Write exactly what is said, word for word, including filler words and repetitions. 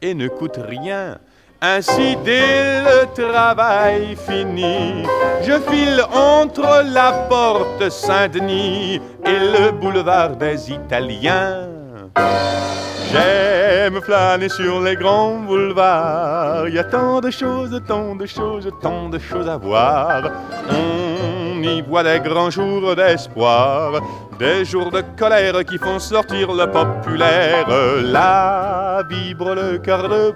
et ne coûte rien. Ainsi, dès le travail fini, je file entre la porte Saint-Denis et le boulevard des Italiens. J'aime flâner sur les grands boulevards. Il y a tant de choses, tant de choses, tant de choses à voir. On y voit des grands jours d'espoir, des jours de colère qui font sortir le populaire. Là vibre le cœur de